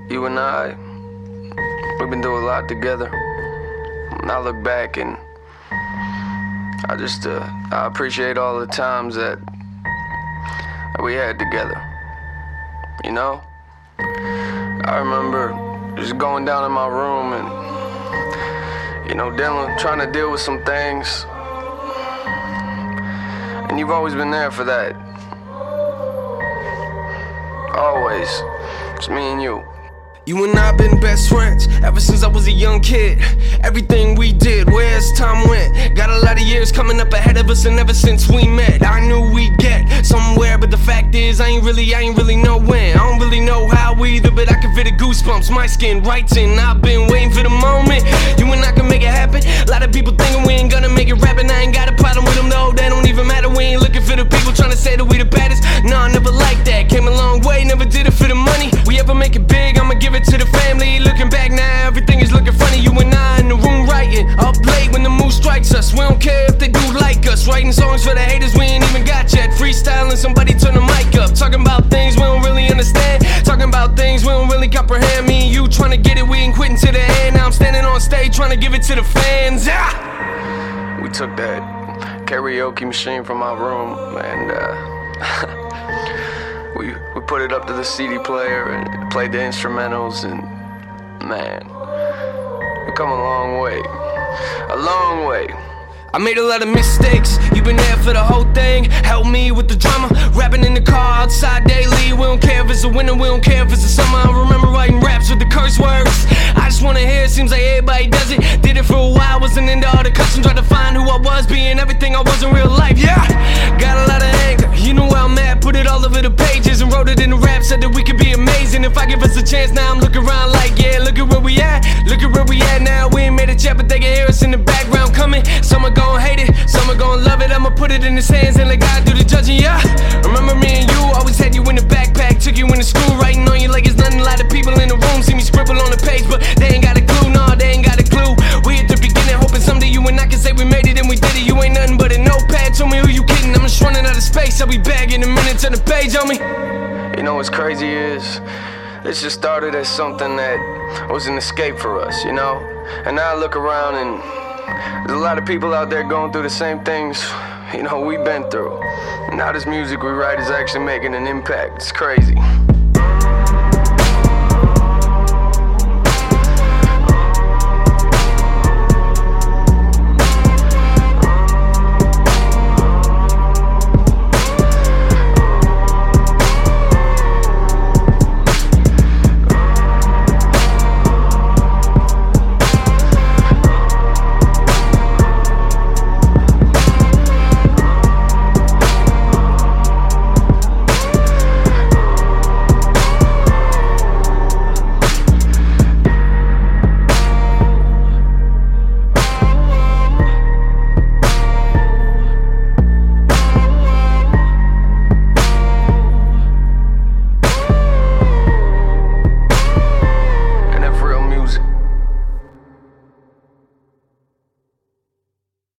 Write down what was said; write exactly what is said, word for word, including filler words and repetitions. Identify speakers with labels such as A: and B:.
A: You and I, we've been through a lot together. And I look back and I just, uh, I appreciate all the times that, that we had together. You know? I remember just going down in my room and, you know, dealing, trying to deal with some things. And you've always been there for that. Always. It's me and you.
B: You and I been best friends ever since I was a young kid. Everything we did, where's time went? Got a lot of years coming up ahead of us, and ever since we met, I knew we'd get somewhere. But the fact is, I ain't really, I ain't really know when. I don't really know how either, but I can feel the goosebumps, my skin right in. I've been waiting for the moment. You and I can make it happen. A lot of people thinking we ain't gonna make it rapping. I ain't got a problem with them though, that don't even matter. We ain't looking for the people trying to say that we the baddest. Nah, never like that. Came a long way, never did it for the money. We ever make it big, I'ma give it to the family. Looking back now, everything is looking funny. You and I in the room writing, up late when the mood strikes us. We don't care if they do like us. Writing songs for the haters we ain't even got yet. Freestyling, somebody turn the mic up. Talking about things we don't really understand. Talking about things we don't really comprehend. Me and you trying to get it, we ain't quitting to the end. Now I'm standing on stage trying to give it to the fans. Ah!
A: We took that karaoke machine from my room and uh We, we put it up to the C D player and played the instrumentals, and man, we've come a long way, a long way.
B: I made a lot of mistakes, you've been there for the whole thing. Help me with the drama, rapping in the car outside daily. We don't care if it's a winter, we don't care if it's a summer. I remember writing raps with the curse words. I just wanna hear it, seems like everybody does it. Did it for a while, wasn't into all the customs. Tried to find who I was, being everything I was in real life, yeah. Got a lot of anger, you know where I'm at. Put it all over the pages and wrote it in the rap. Said that we could be amazing if I give us a chance. Now I'm looking around like, yeah, look at where we at. Look at where we at now, we ain't made it yet, but they can hear us in the background coming. Some are gon' hate it, some are gon' love it. I'ma put it in his hands and let God do the judging, yeah. Remember me and you, always had you in the backpack. Took you into school, writing on you like it's nothing. A lot of people in the room see me scribble on the page, but they ain't got a clue, nah, they ain't got a clue. We at the beginning, hoping someday you and I can say we made it and we did it. You ain't nothing but a notepad, tell me who you kidding. I'm just running out of space, I'll be back in a minute, turn the page on me.
A: You know what's crazy is, this just started as something that was an escape for us, you know? And now I look around and there's a lot of people out there going through the same things, you know, we've been through. And now this music we write is actually making an impact. It's crazy.